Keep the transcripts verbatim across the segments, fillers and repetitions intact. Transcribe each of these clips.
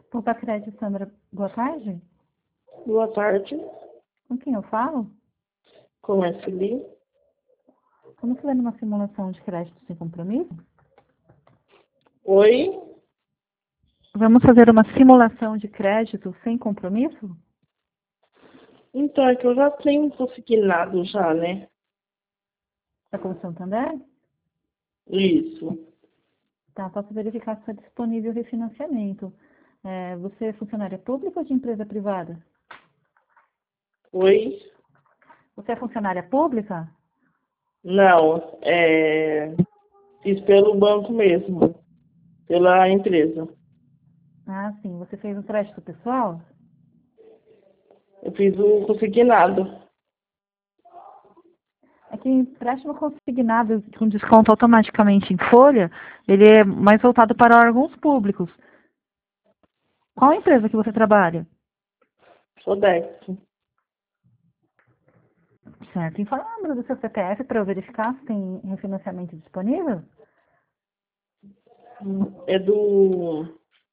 Poupa Crédito, Sandra, boa tarde. Boa tarde, Com quem eu falo? com a Fili. Vamos fazer uma simulação de crédito sem compromisso? Oi? Vamos fazer uma simulação de crédito sem compromisso? Então, é que eu já tenho consignado já, né? Está com o Santander? Isso. Tá, posso verificar se está disponível refinanciamento. É, você é funcionária pública ou de empresa privada? Oi? Você é funcionária pública? Não, é... fiz pelo banco mesmo, pela empresa. Ah, sim. Você fez um crédito pessoal? Eu fiz o consignado. É que empréstimo consignado com desconto automaticamente em folha, ele é mais voltado para órgãos públicos. Qual empresa que você trabalha? Sodex. Certo. Informa o número do seu C P F para eu verificar se tem refinanciamento disponível? É do...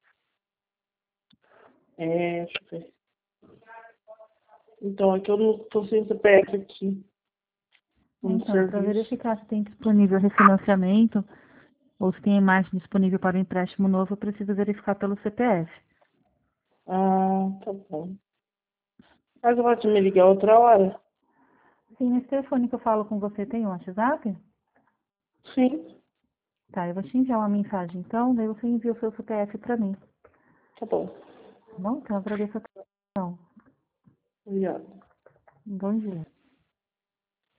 É... Deixa eu ver. Então, é que eu não estou sem C P F aqui. No Então, para serviço. verificar se tem disponível refinanciamento ou se tem imagem disponível para o empréstimo novo, eu preciso verificar pelo C P F. Ah, tá bom. Mas você pode me ligar outra hora? Sim, nesse telefone que eu falo com você tem um WhatsApp? Sim, Tá, eu vou te enviar uma mensagem então, daí você envia o seu C P F para mim. tá bom. Tá bom? Então, eu agradeço a atenção. Obrigada. Um bom dia.